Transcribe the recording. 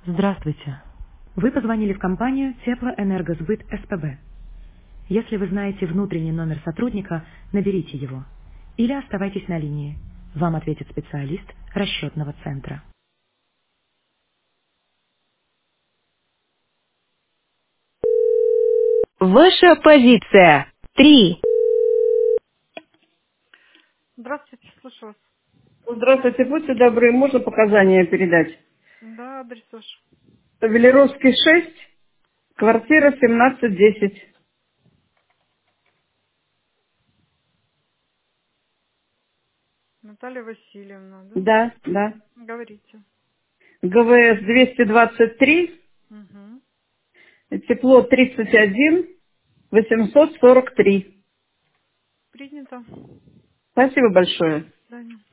Здравствуйте. Вы позвонили в компанию Теплоэнергосбыт СПБ. Если вы знаете внутренний номер сотрудника, наберите его. Или оставайтесь на линии. Вам ответит специалист расчетного центра. Ваша позиция. 3. Здравствуйте, слушаю вас. Здравствуйте, будьте добры, можно показания передать? Да, адрес ваш. Велеровский 6, квартира 1710. Наталья Васильевна, да? Да, да. Говорите. ГВС 223, Угу. тепло 31, 843. Принято. Спасибо большое. До свидания.